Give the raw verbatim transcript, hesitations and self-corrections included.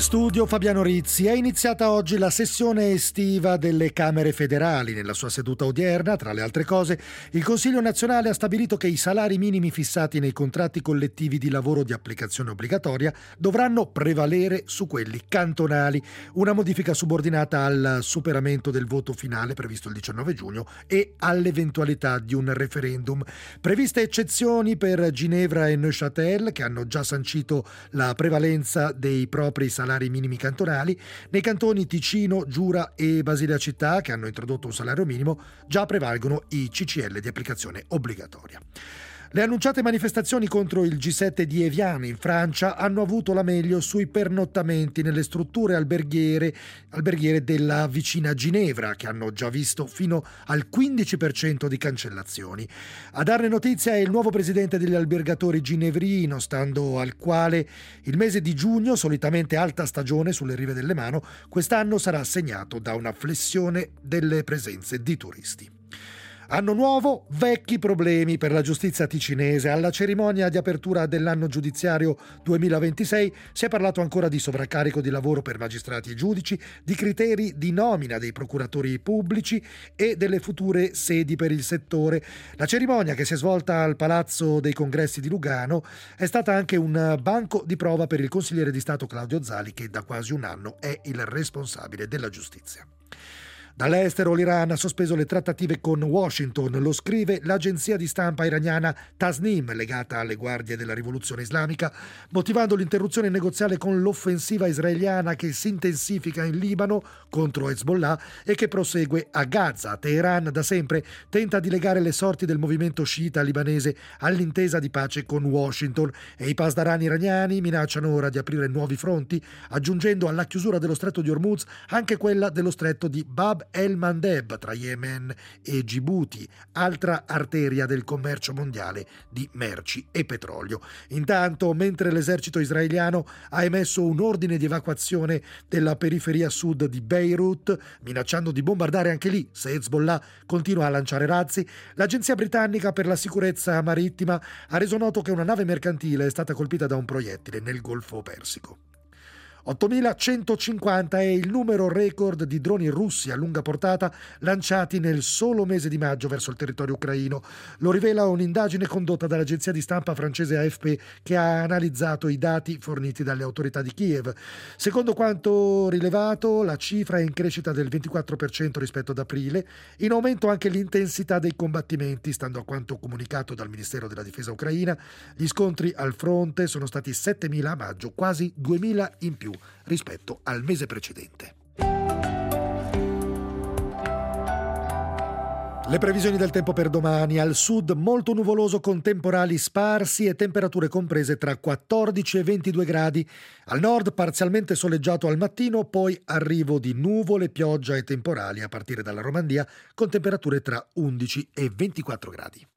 Studio Fabiano Rizzi. È iniziata oggi la sessione estiva delle Camere federali. Nella sua seduta odierna, tra le altre cose, il Consiglio nazionale ha stabilito che i salari minimi fissati nei contratti collettivi di lavoro di applicazione obbligatoria dovranno prevalere su quelli cantonali. Una modifica subordinata al superamento del voto finale previsto il diciannove giugno e all'eventualità di un referendum. Previste eccezioni per Ginevra e Neuchâtel, che hanno già sancito la prevalenza dei propri salari minimi cantonali. Nei cantoni Ticino, Giura e Basilea Città, che hanno introdotto un salario minimo, già prevalgono i C C L di applicazione obbligatoria. Le annunciate manifestazioni contro il G sette di Evian in Francia hanno avuto la meglio sui pernottamenti nelle strutture alberghiere, alberghiere della vicina Ginevra, che hanno già visto fino al quindici per cento di cancellazioni. A darne notizia è il nuovo presidente degli albergatori ginevrino, stando al quale il mese di giugno, solitamente alta stagione sulle rive del Lemano, quest'anno sarà segnato da una flessione delle presenze di turisti. Anno nuovo, vecchi problemi per la giustizia ticinese. Alla cerimonia di apertura dell'anno giudiziario duemilaventisei si è parlato ancora di sovraccarico di lavoro per magistrati e giudici, di criteri di nomina dei procuratori pubblici e delle future sedi per il settore. La cerimonia, che si è svolta al Palazzo dei Congressi di Lugano, è stata anche un banco di prova per il consigliere di Stato Claudio Zali, che da quasi un anno è il responsabile della giustizia. Dall'estero, l'Iran ha sospeso le trattative con Washington, lo scrive l'agenzia di stampa iraniana Tasnim, legata alle guardie della rivoluzione islamica, motivando l'interruzione negoziale con l'offensiva israeliana che si intensifica in Libano contro Hezbollah e che prosegue a Gaza. Teheran da sempre tenta di legare le sorti del movimento sciita libanese all'intesa di pace con Washington e i pasdaran iraniani minacciano ora di aprire nuovi fronti, aggiungendo alla chiusura dello stretto di Hormuz anche quella dello stretto di Bab el-Mandeb tra Yemen e Djibouti, altra arteria del commercio mondiale di merci e petrolio. Intanto, mentre l'esercito israeliano ha emesso un ordine di evacuazione della periferia sud di Beirut, minacciando di bombardare anche lì se Hezbollah continua a lanciare razzi, l'agenzia britannica per la sicurezza marittima ha reso noto che una nave mercantile è stata colpita da un proiettile nel Golfo Persico. ottomilacentocinquanta è il numero record di droni russi a lunga portata lanciati nel solo mese di maggio verso il territorio ucraino. Lo rivela un'indagine condotta dall'agenzia di stampa francese A F P, che ha analizzato i dati forniti dalle autorità di Kiev. Secondo quanto rilevato, la cifra è in crescita del ventiquattro per cento rispetto ad aprile, in aumento anche l'intensità dei combattimenti, stando a quanto comunicato dal Ministero della Difesa ucraina. Gli scontri al fronte sono stati settemila a maggio, quasi duemila in più rispetto al mese precedente. Le previsioni del tempo per domani: al sud molto nuvoloso con temporali sparsi e temperature comprese tra quattordici e ventidue gradi, al nord parzialmente soleggiato al mattino, poi arrivo di nuvole, pioggia e temporali a partire dalla Romandia con temperature tra undici e ventiquattro gradi.